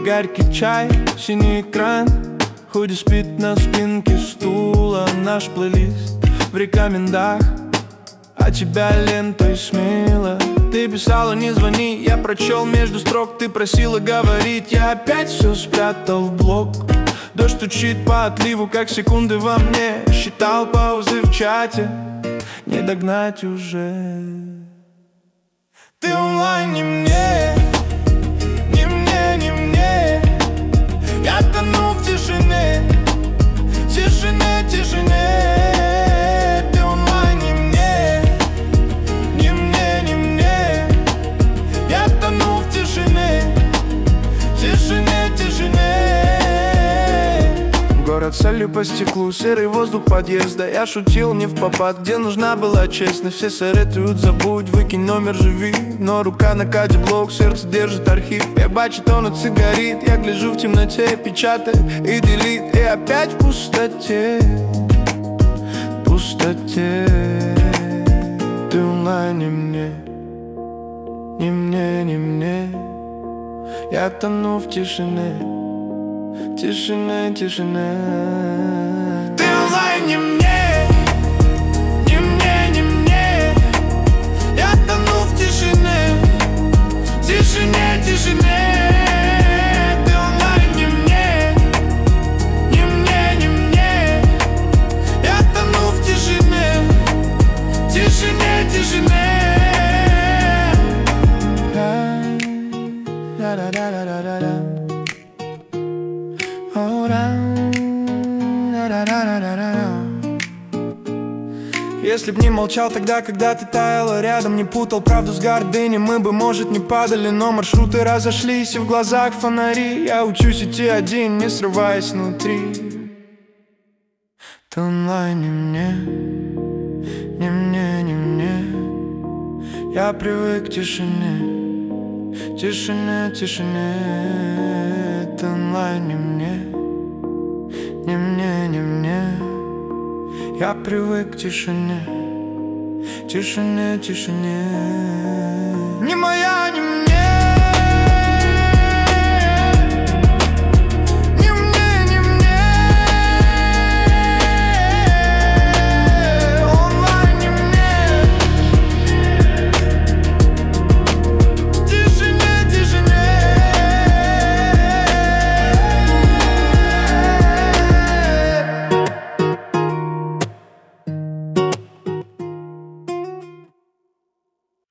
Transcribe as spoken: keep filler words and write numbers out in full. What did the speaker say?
Горький чай, синий экран, худи спит на спинке стула. Наш плейлист в рекомендах, а тебя лентой смело. Ты писала не звони, я прочел между строк. Ты просила говорить, я опять все спрятал в блок. Дождь стучит по отливу, как секунды во мне. Считал паузы в чате, не догнать уже. Ты онлайн не мне, не мне, не мне. Я тону в тишине, тишине, тишине. Ты онлайн не мне, не мне, не мне. Я тону в тишине, тишине, тишине. Город солью по стеклу, серый воздух подъезда. Я шутил не в попад, где нужна была честность. Все советуют забудь, выкинь номер, живи. Но рука на каде блок, сердце держит архив. Я бачу, тонут горит, я гляжу в темноте. Печатай и делит, и опять в пустоте. Пустоте. Ты онлайн не мне, не мне, не мне. Я тону в тишине, тишине, тишине. Ты онлайн не мне, не мне, не мне. Я тону в тишине, тишине, тишине. Ты онлайн не мне, не мне, не мне. Я тону в тишине, тишине, тишине. Да-да-да-да-да-да. Если б не молчал тогда, когда ты таяла рядом, не путал правду с гордыней, мы бы, может, не падали. Но маршруты разошлись, и в глазах фонари. Я учусь идти один, не срываясь внутри. Ты онлайн не мне, не мне, не мне. Я привык к тишине, тишине, тишине. Ты онлайн не мне, не мне, не мне. Я привык к тишине, тишине, тишине. Не моя, не моя.